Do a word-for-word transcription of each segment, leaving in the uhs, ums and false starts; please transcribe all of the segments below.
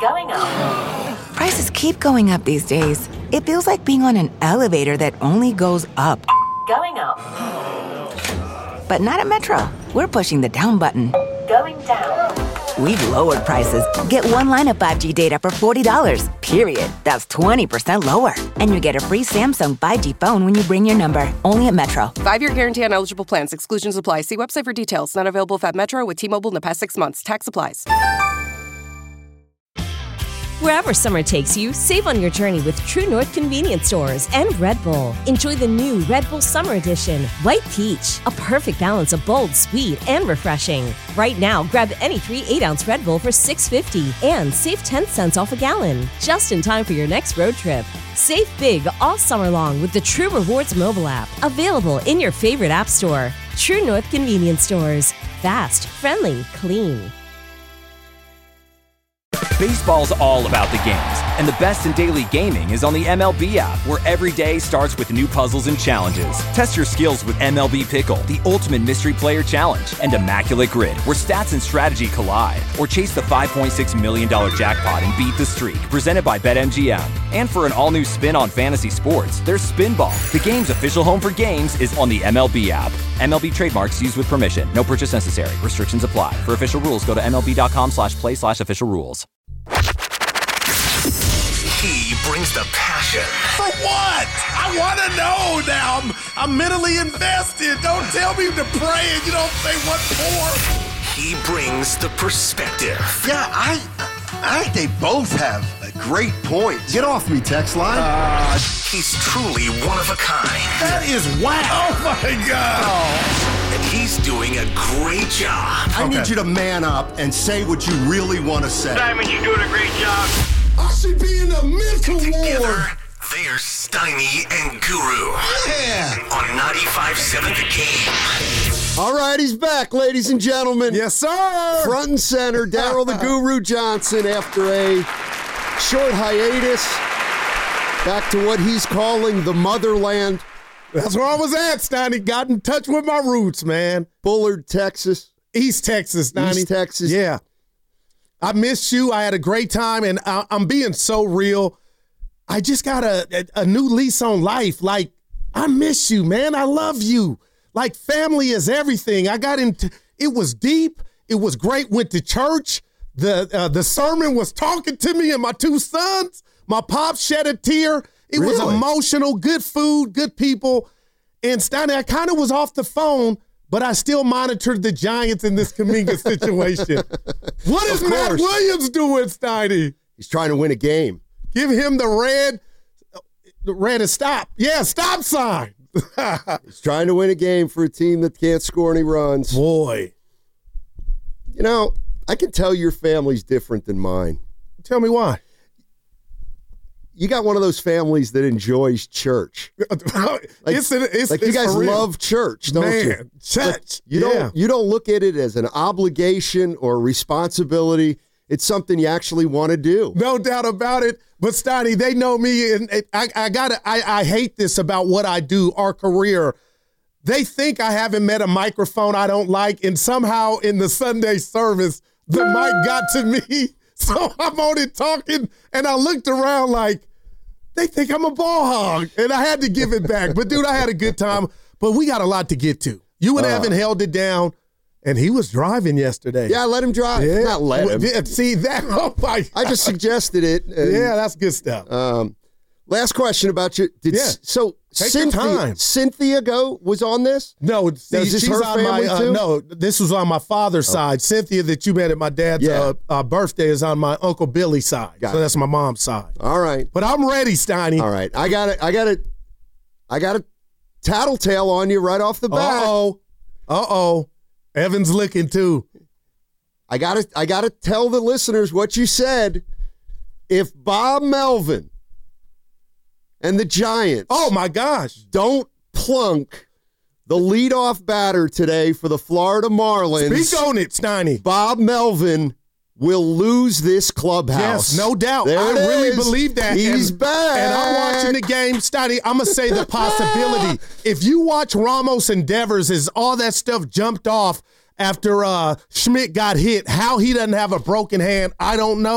Going up. Prices keep going up these days. It feels like being on an elevator that only goes up. Going up. But not at Metro. We're pushing the down button. Going down. We've lowered prices. Get one line of five G data for forty dollars, period. That's twenty percent lower. And you get a free Samsung five G phone when you bring your number. Only at Metro. Five-year guarantee on eligible plans. Exclusions apply. See website for details. Not available if at Metro with T-Mobile in the past six months. Tax applies. Wherever summer takes you, save on your journey with True North Convenience Stores and Red Bull. Enjoy the new Red Bull Summer Edition, White Peach, a perfect balance of bold, sweet, and refreshing. Right now, grab any three eight-ounce Red Bull for six dollars and fifty cents and save ten cents off a gallon, just in time for your next road trip. Save big all summer long with the True Rewards mobile app, available in your favorite app store. True North Convenience Stores. Fast, friendly, clean. Baseball's all about the games, and the best in daily gaming is on the M L B app, where every day starts with new puzzles and challenges. Test your skills with M L B Pickle, the ultimate mystery player challenge, and Immaculate Grid, where stats and strategy collide. Or chase the five point six million dollars jackpot and beat the streak, presented by BetMGM. And for an all-new spin on fantasy sports, there's Spinball. The game's official home for games is on the M L B app. M L B trademarks used with permission. No purchase necessary. Restrictions apply. For official rules, go to MLB.com slash play slash official rules. He brings the passion. For what? I want to know now. I'm, I'm mentally invested. Don't tell me to pray and you don't say what for. He brings the perspective. Yeah, I I think they both have a great point. Get off me, text line. Uh, he's truly one of a kind. That is wow. Oh, my God. Oh. And he's doing a great job. I okay. need you to man up and say what you really want to say. Simon, you're doing a great job. I should be in a mental Together, ward. they're Steiny and Guru. Yeah. On ninety-five point seven The Game. All right, he's back, ladies and gentlemen. Yes, sir. Front and center, Daryl the Guru Johnson, after a short hiatus, back to what he's calling the motherland. That's where I was at, Steiny. Got in touch with my roots, man. Bullard, Texas. East Texas, Steiny. East Texas. Yeah. I missed you. I had a great time, and I, I'm being so real. I just got a, a, a new lease on life. Like, I miss you, man. I love you. Like, family is everything. I got into it was deep. It was great. Went to church. The uh, the sermon was talking to me and my two sons. My pop shed a tear. It Really? was emotional. Good food, good people. And Steiny, I kind of was off the phone, but I still monitored the Giants in this Kuminga situation. What is Matt Williams doing, Steiny? He's trying to win a game. Give him the red, the red is stop. Yeah, stop sign. He's trying to win a game for a team that can't score any runs. Boy. You know, I can tell your family's different than mine. Tell me why. You got one of those families that enjoys church. Like, it's, it's, like it's you guys for real. love church, don't Man, you? Church. Like, you yeah. don't you don't look at it as an obligation or responsibility. It's something you actually want to do. No doubt about it. But Steiny, they know me, and I, I gotta. I, I hate this about what I do, our career. They think I haven't met a microphone I don't like, and somehow in the Sunday service, the mic got to me. So I'm on it talking, and I looked around like, they think I'm a ball hog, and I had to give it back. But, dude, I had a good time. But we got a lot to get to. You and uh, Evan held it down, and he was driving yesterday. Yeah, let him drive. Yeah. Not let him. Yeah, see, that, oh, my God. I just suggested it. And, yeah, that's good stuff. Um, last question about you. Did, yeah. So Take Cynthia, your time. Cynthia go was on this? No, see, this she's her on my, family uh, too? no, this was on my father's oh. side. Cynthia that you met at my dad's yeah. uh, uh, birthday is on my Uncle Billy's side. Got so it. that's my mom's side. All right. But I'm ready, Steiny. All right. I got it. I got it. I got a tattletale on you right off the bat. Uh-oh. Uh-oh. Evan's looking too. I got to I got to tell the listeners what you said. If Bob Melvin and the Giants oh my gosh, don't plunk the leadoff batter today for the Florida Marlins, speak on it, Steiny. Bob Melvin will lose this clubhouse. Yes, no doubt. There I it really is. believe that. He's and, back. And I'm watching the game, Steiny. I'm going to say the possibility. If you watch Ramos and Devers as all that stuff jumped off after uh, Schmidt got hit, how he doesn't have a broken hand, I don't know.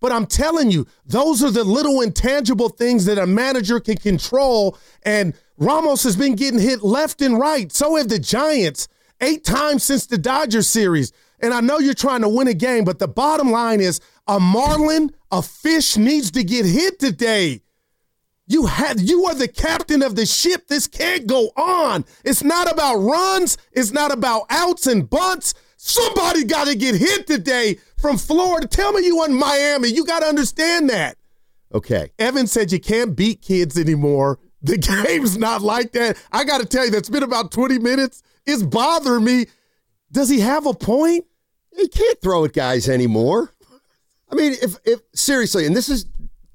But I'm telling you, those are the little intangible things that a manager can control. And Ramos has been getting hit left and right. So have the Giants eight times since the Dodgers series. And I know you're trying to win a game, but the bottom line is a marlin, a fish needs to get hit today. You had, you are the captain of the ship. This can't go on. It's not about runs. It's not about outs and bunts. Somebody got to get hit today from Florida. Tell me you in Miami. You got to understand that. Okay. Evan said you can't beat kids anymore. The game's not like that. I got to tell you, that's been about twenty minutes. It's bothering me. Does he have a point? He can't throw at guys anymore. I mean, if if seriously, and this is,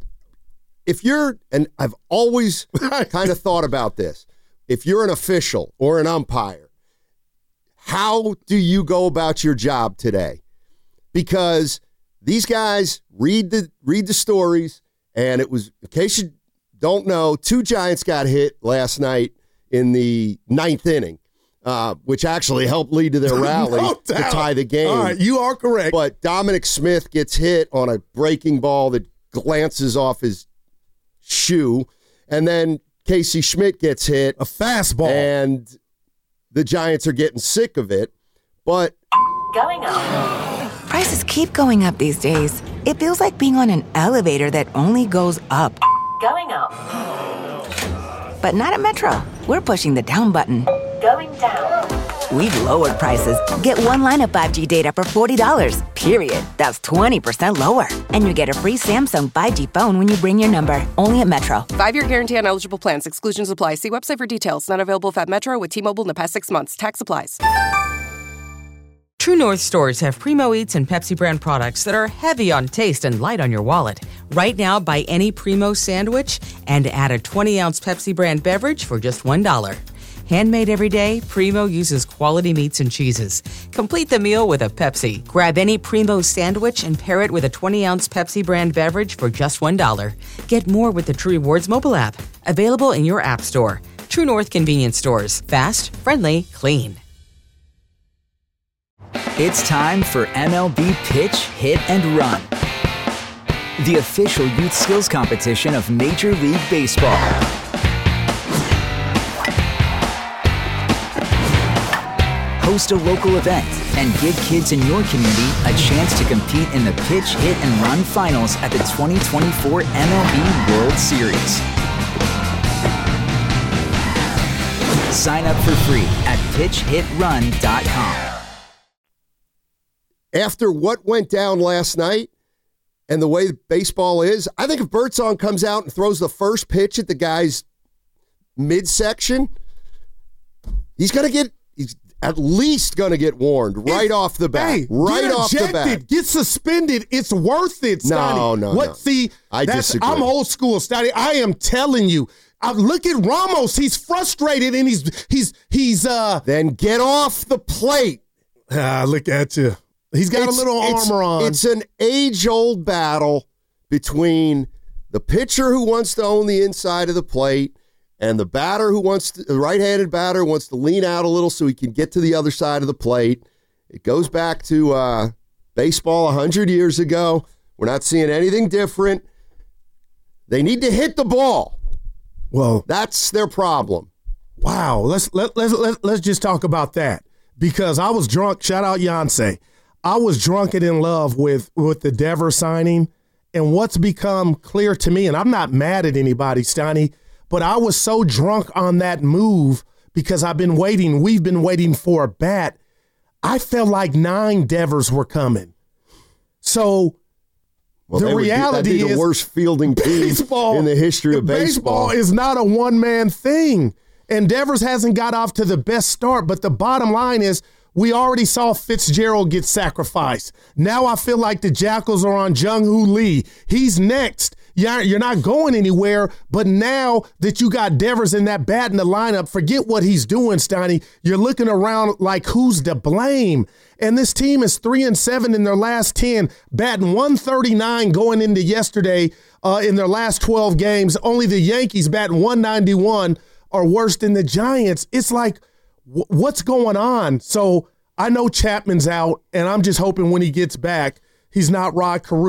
if you're, and I've always kind of thought about this, if you're an official or an umpire, how do you go about your job today? Because these guys read the read the stories, and it was, in case you don't know, two Giants got hit last night in the ninth inning, uh, which actually helped lead to their rally No to doubt. tie the game. All right, you are correct. But Dominic Smith gets hit on a breaking ball that glances off his shoe, and then Casey Schmidt gets hit. A fastball. And the Giants are getting sick of it. But Going up. Prices keep going up these days. It feels like being on an elevator that only goes up. Going up. But not at Metro. We're pushing the down button. Going down. We've lowered prices. Get one line of five G data for forty dollars, period. That's twenty percent lower. And you get a free Samsung five G phone when you bring your number. Only at Metro. Five-year guarantee on eligible plans. Exclusions apply. See website for details. Not available at Metro with T-Mobile in the past six months. Tax applies. True North stores have Primo Eats and Pepsi brand products that are heavy on taste and light on your wallet. Right now, buy any Primo sandwich and add a twenty-ounce Pepsi brand beverage for just one dollar. Handmade every day, Primo uses quality meats and cheeses. Complete the meal with a Pepsi. Grab any Primo sandwich and pair it with a twenty-ounce Pepsi brand beverage for just one dollar. Get more with the True Rewards mobile app. Available in your app store. True North convenience stores. Fast, friendly, clean. It's time for M L B Pitch, Hit, and Run, the official youth skills competition of Major League Baseball. Host a local event and give kids in your community a chance to compete in the Pitch, Hit, and Run finals at the twenty twenty-four M L B World Series. Sign up for free at pitch hit run dot com. after what went down last night and the way baseball is, I think if Birdsong comes out and throws the first pitch at the guy's midsection, he's going to get, he's at least going to get warned right It's, off the bat. Hey, right get off ejected, the bat. Get suspended. It's worth it, Stoney. No, no, what, no. See, I that's, disagree. I'm old school, Stoney. I am telling you. I look at Ramos. He's frustrated and he's he's he's uh. Then get off the plate. Ah, look at you. He's got It's- a little it's- armor on. It's an age-old battle between the pitcher who wants to own the inside of the plate and the batter who wants to, the right-handed batter who wants to lean out a little so he can get to the other side of the plate. It goes back to uh, baseball one hundred years ago. We're not seeing anything different. They need to hit the ball. Well, that's their problem. Wow. Let's let let's let, let's just talk about that because I was drunk. Shout out Yonsei. I was drunk and in love with with the Dever signing, and what's become clear to me, and I'm not mad at anybody, Stoney, but I was so drunk on that move because I've been waiting. We've been waiting for a bat. I felt like nine Devers were coming. So. Well, the they would be- reality that'd be the is worst fielding team baseball, in the history of baseball. Baseball is not a one-man thing. And Devers hasn't got off to the best start, but the bottom line is we already saw Fitzgerald get sacrificed. Now I feel like the Jackals are on Jung-Hoo Lee. He's next. You're, you're not going anywhere, but now that you got Devers in that bat in the lineup, forget what he's doing, Stoney. You're looking around like who's to blame. And this team is three and seven in their last ten, batting one thirty-nine going into yesterday uh, in their last twelve games. Only the Yankees batting one ninety-one are worse than the Giants. It's like, w- what's going on? So I know Chapman's out, and I'm just hoping when he gets back, he's not Rod Carew.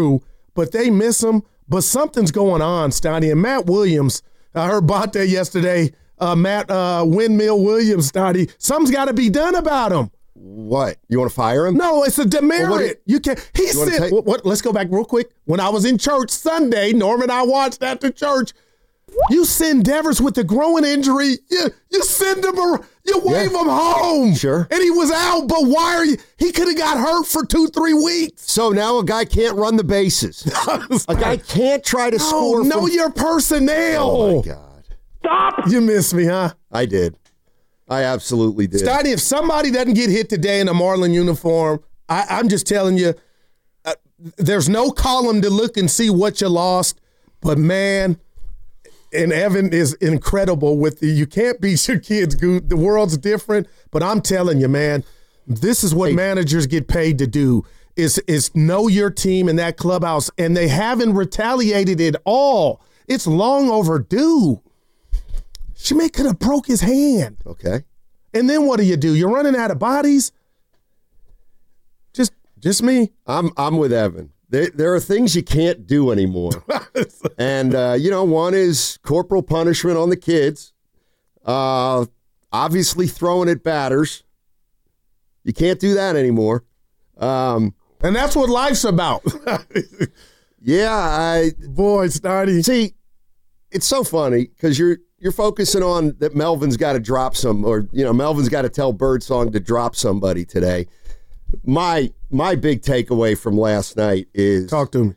but they miss him. But something's going on, Stoney. And Matt Williams, I heard about that yesterday. Uh, Matt uh, Windmill Williams, Stoney. Something's got to be done about him. What? You want to fire him? No, it's a demerit. Well, what, you can't. He you said, what, what, let's go back real quick. When I was in church Sunday, Norm and I watched at the church. You send Devers with a growing injury. You, you send him, a, you wave yeah. him home. Sure. And he was out, but why are you? He could have got hurt for two, three weeks. So now a guy can't run the bases. A guy can't try to no, score. Know from... your personnel. Oh, my God. Stop. You missed me, huh? I did. I absolutely did. Stoney, if somebody doesn't get hit today in a Marlin uniform, I, I'm just telling you, uh, there's no column to look and see what you lost. But, man, and Evan is incredible with the, you can't beat your kids. The world's different. But I'm telling you, man, this is what hey. managers get paid to do, is, is know your team in that clubhouse. And they haven't retaliated at all. It's long overdue. Shimei could have broke his hand. Okay. And then what do you do? You're running out of bodies? Just just me. I'm I'm with Evan. There, there are things you can't do anymore. and, uh, you know, one is corporal punishment on the kids. Uh, obviously throwing at batters. You can't do that anymore. Um, and that's what life's about. yeah. I Boy, Stoney. See, it's so funny because you're, You're focusing on that Melvin's got to drop some, or, you know, Melvin's got to tell Birdsong to drop somebody today. My my big takeaway from last night is... Talk to me.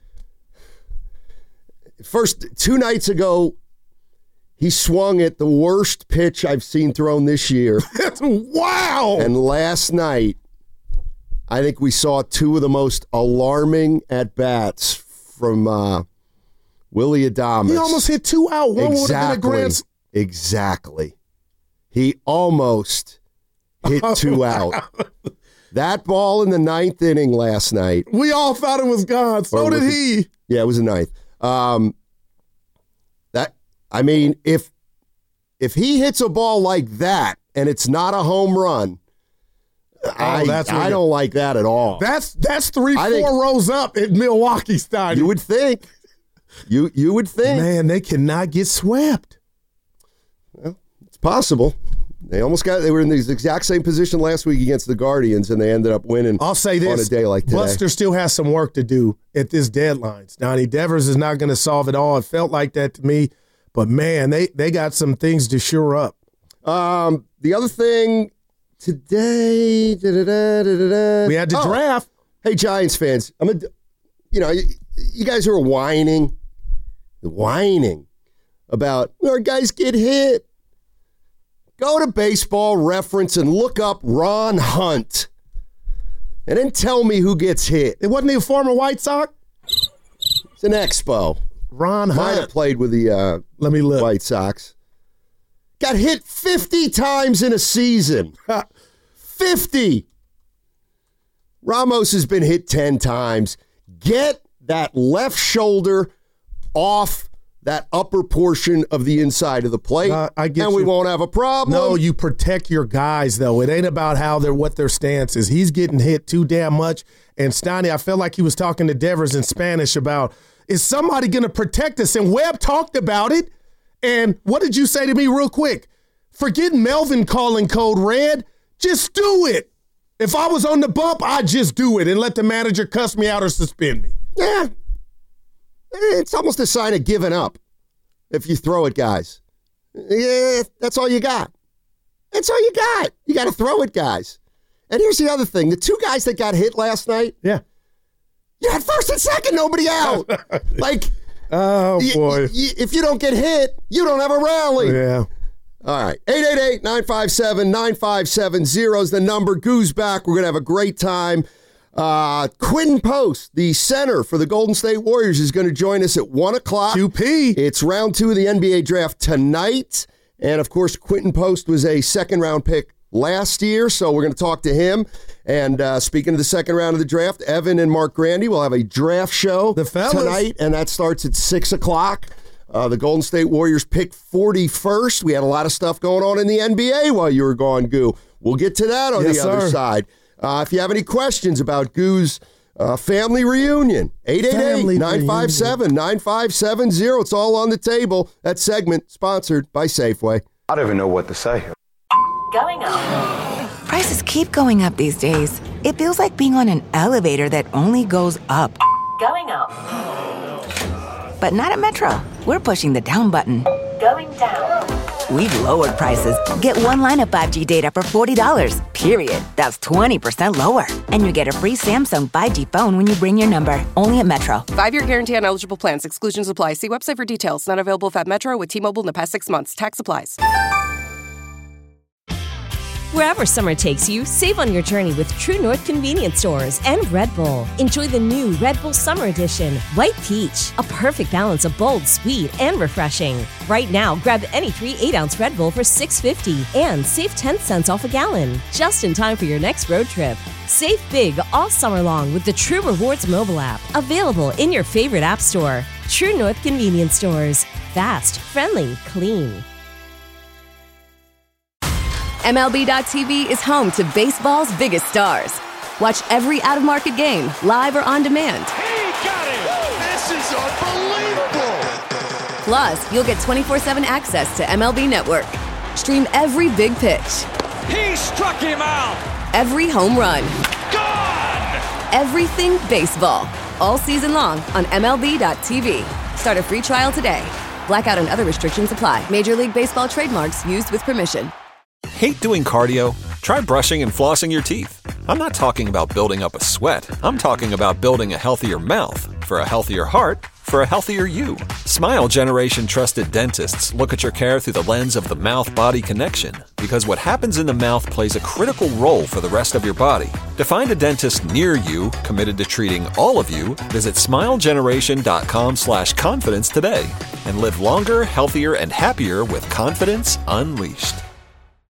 First, two nights ago, he swung at the worst pitch I've seen thrown this year. Wow! And last night, I think we saw two of the most alarming at-bats from uh, Willy Adames. He almost hit two out. One exactly. would have been a grand... Exactly. He almost hit two out. That ball in the ninth inning last night. We all thought it was gone. So did he. It, yeah, it was the ninth. Um, that I mean, if if he hits a ball like that and it's not a home run, oh, I, that's I don't like that at all. That's that's three, I four think, rows up at Milwaukee Stadium. You would think. You you would think. Man, they cannot get swept. Well, it's possible. They almost got. They were in the exact same position last week against the Guardians, and they ended up winning. I'll say this: on a day like today. Buster still has some work to do at this deadline. Donnie Devers is not going to solve it all. It felt like that to me, but man, they they got some things to shore up. Um, the other thing today, da, da, da, da, da, we had the oh, draft. Hey, Giants fans, I'm a, you know, you, you guys are whining, whining about our guys get hit. Go to Baseball Reference and look up Ron Hunt. And then tell me who gets hit. It wasn't he a former White Sox? It's an Expo. Ron Hunt. Might have played with the uh, Let me look. White Sox. Got hit fifty times in a season. fifty. Ramos has been hit ten times. Get that left shoulder off that upper portion of the inside of the plate, uh, I get and we you. won't have a problem. No, you protect your guys, though. It ain't about how they're what their stance is. He's getting hit too damn much. And Stoney, I felt like he was talking to Devers in Spanish about, is somebody going to protect us? And Webb talked about it. And what did you say to me real quick? Forget Melvin calling code red. Just do it. If I was on the bump, I'd just do it and let the manager cuss me out or suspend me. Yeah. It's almost a sign of giving up if you throw it, guys. Yeah, that's all you got. That's all you got. You got to throw it, guys. And here's the other thing. The two guys that got hit last night, yeah, you had first and second, nobody out. like, oh, boy. Y- y- if you don't get hit, you don't have a rally. Yeah. All right. eight eight eight, nine five seven, nine five seven zero is the number. Goo's back. We're going to have a great time. Uh, Quinton Post, the center for the Golden State Warriors, is going to join us at one o'clock. Q P. It's round two of the N B A draft tonight. And, of course, Quinton Post was a second-round pick last year, so we're going to talk to him. And uh, speaking of the second round of the draft, Evan and Mark Grandy will have a draft show the tonight, and that starts at six o'clock. Uh, the Golden State Warriors pick forty-first. We had a lot of stuff going on in the N B A while you were gone, Goo. We'll get to that on yes, the other sir. side. Uh, if you have any questions about Goo's Uh, family reunion, eight eight eight, nine five seven, nine five seven zero. It's all on the table. That segment sponsored by Safeway. I don't even know what to say. Going up. Prices keep going up these days. It feels like being on an elevator that only goes up. Going up. But not at Metro. We're pushing the down button. Going down. We've lowered prices. Get one line of five G data for forty dollars, period. That's twenty percent lower. And you get a free Samsung five G phone when you bring your number. Only at Metro. Five-year guarantee on eligible plans. Exclusions apply. See website for details. Not available if at Metro with T-Mobile in the past six months. Tax applies. Wherever summer takes you, save on your journey with True North Convenience Stores and Red Bull. Enjoy the new Red Bull Summer Edition, White Peach, a perfect balance of bold, sweet, and refreshing. Right now, grab any three eight-ounce Red Bull for six dollars and fifty cents and save ten cents off a gallon, just in time for your next road trip. Save big all summer long with the True Rewards mobile app, available in your favorite app store. True North Convenience Stores. Fast, friendly, clean. M L B dot T V is home to baseball's biggest stars. Watch every out-of-market game, live or on demand. He got it! This is unbelievable! Plus, you'll get twenty-four seven access to M L B Network. Stream every big pitch. He struck him out! Every home run. Gone! Everything baseball. All season long on M L B dot T V. Start a free trial today. Blackout and other restrictions apply. Major League Baseball trademarks used with permission. Hate doing cardio? Try brushing and flossing your teeth. I'm not talking about building up a sweat. I'm talking about building a healthier mouth. For a healthier heart, for a healthier you. Smile Generation trusted dentists look at your care through the lens of the mouth-body connection, because what happens in the mouth plays a critical role for the rest of your body. To find a dentist near you committed to treating all of you, visit smilegeneration.com slash confidence today and live longer, healthier, and happier with confidence unleashed.